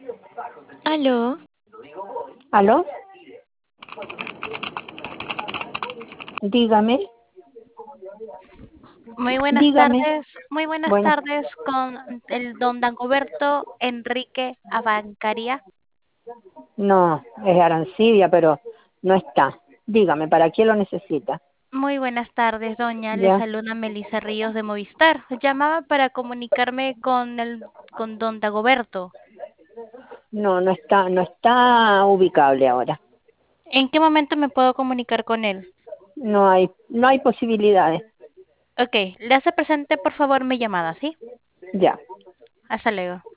Aló, ¿Aló? Dígame, dígame. muy buenas Buenas. tardes con el don Dagoberto Enrique Abancaria. No, es Arancibia, pero no está. Dígame, ¿para qué lo necesita? Muy buenas tardes, doña. Le Ya. saluda Melissa Ríos de Movistar. Llamaba para comunicarme con don Dagoberto. No, no está ubicable ahora. ¿En qué momento me puedo comunicar con él? No hay posibilidades. Ok, le hace presente por favor mi llamada, ¿sí? Ya. Hasta luego.